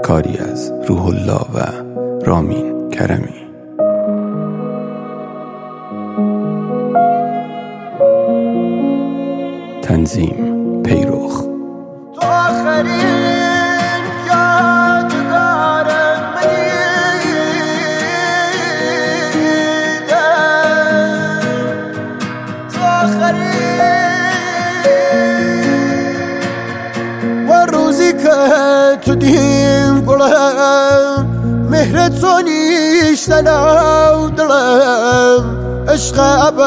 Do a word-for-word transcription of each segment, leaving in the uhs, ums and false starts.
کاری از روح الله و رامین کرمی. تنظیم پیروخ. تو آخرین یادگار منی، تو آخرین و روزی که تو دیم گلم مهر تو نیشتن او دلم، عشق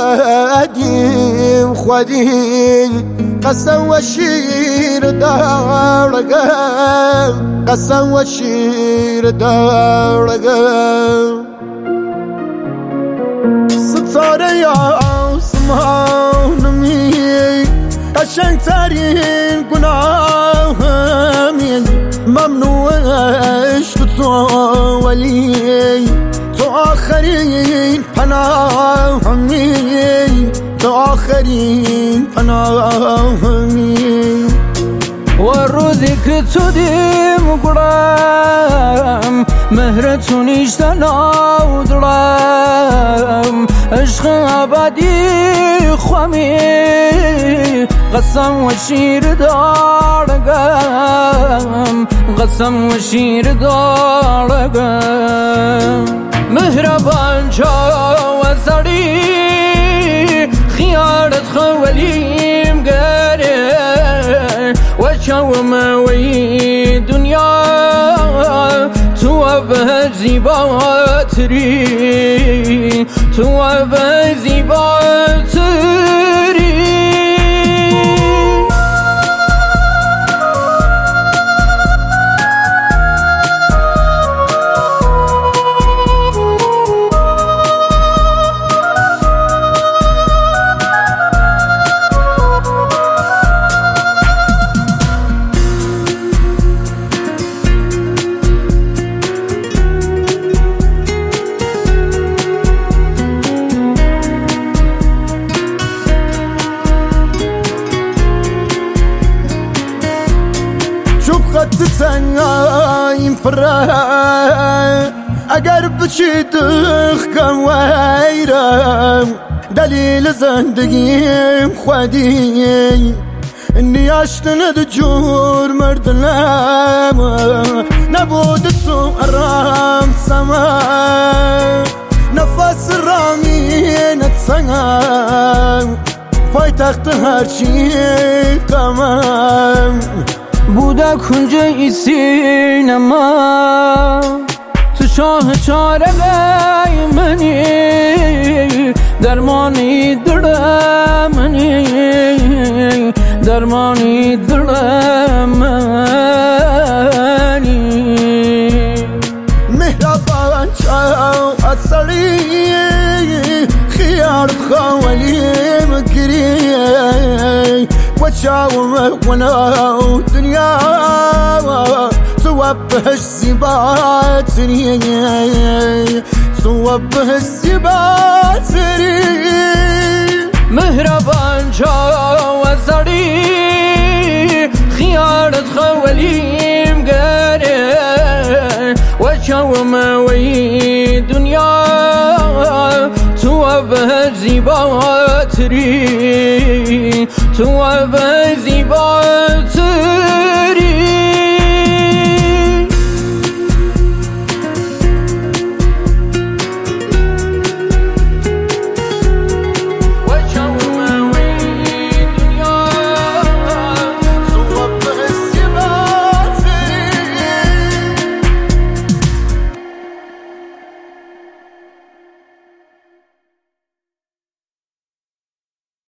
ابدیم خودین قسم و شیر دارگم، قسم و شیر دارگم. ستاره آسمانمی قشنگ ترین گناهمی، ممنوع عشق تو ولی تو آخرین پناهمی، تو آخرین پناهمی. و روزی که تو دیم گرم مهر تو نیشتن او دلم، عشق ابدی خوامی قسم و شیر دارگم، قسم و شیر دارگم. مهربان چا و زری خیارت خولیم گره و چوم وی دنیا تو به زیباتری، تو به زیباتری. خط تنگایم پره اگر بچی دخکم ویرم، دلیل زندگیم خودی نیاشتن دو جور مردنم، نبود تو ارام سما نفس رامینت سنگم، پای تخت هرچی قمم بوده کنج ای سینما، تو شاه چاره منی درمانی دل منی، درمانی دل منی. مهربان چاو اصلی خیار خوالیم گری و چاو مغونا دنیا تو بهش زیباتری، تو بهش زیباتری. مهربان چاو زری خیارت خوالیم گره و چوم وی دنیا تو به زیباتری، تو به زیباتری.